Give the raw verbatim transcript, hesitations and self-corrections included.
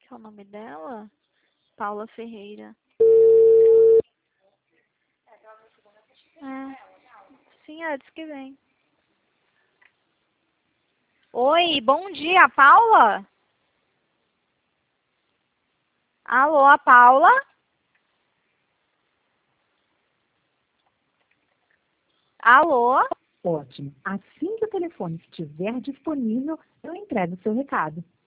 que é o nome dela? Paula Ferreira. É. Sim, ela disse que vem. Oi, bom dia, Paula? Alô, a Paula? Alô? Ótimo. Assim que o telefone estiver disponível, eu entrego o seu recado.